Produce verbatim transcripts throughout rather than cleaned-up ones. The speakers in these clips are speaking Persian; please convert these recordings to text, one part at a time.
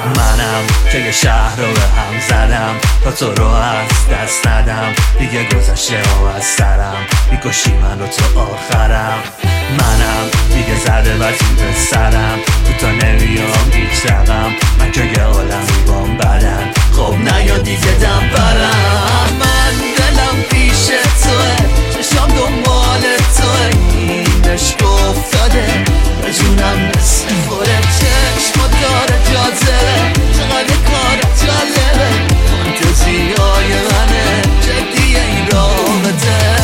منم که یه شهر رو به هم زدم تا تو رو از دست ندم. دیگه گذشته و از سرم میکشی من و تو آخرم. منم دیگه زده وزیر به سرم تو تا نمیام هیچ رقم. من که یه عالمی بام بدن خب نیا دیگه دم برم. من دلم پیش توه چشام دنبال توه این عشق افتاده به جونم مثل خوره چشم داره جاذبه چقدر کار جالبه فانتزی های منه جدیه این رابطه.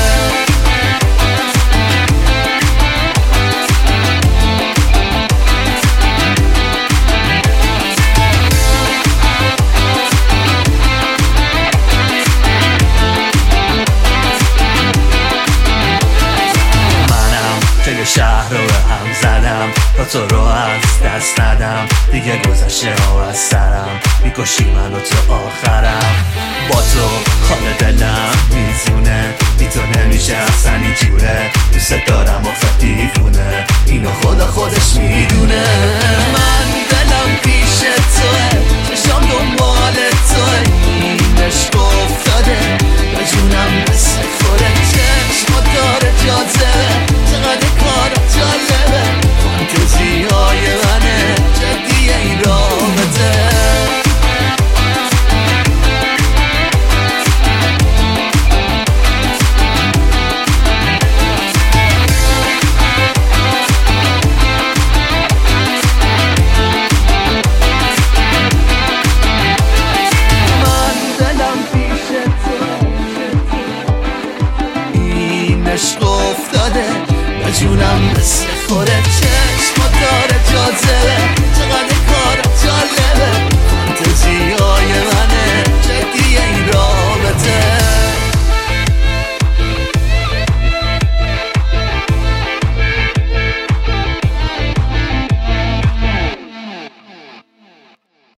یه شهر رو به هم زدم تا تو رو از دست ندم. دیگه گذشته و از سرم میکشی من و تو آخرم. با تو خانه دلم میزونه بی تو نمیشه اصلا اینجوره. دوست دارم آخه دیوونه اینو خدا خودش میدونه. من دلم پیش توه چشام دنبال توه این عشق افتاده به جونم مثل خوره چشم داره جاذبه چقدر کار جالبه فانتزی های منه جدیه این رابطه. عشق افتاده به جونم مثل خوره چشم داره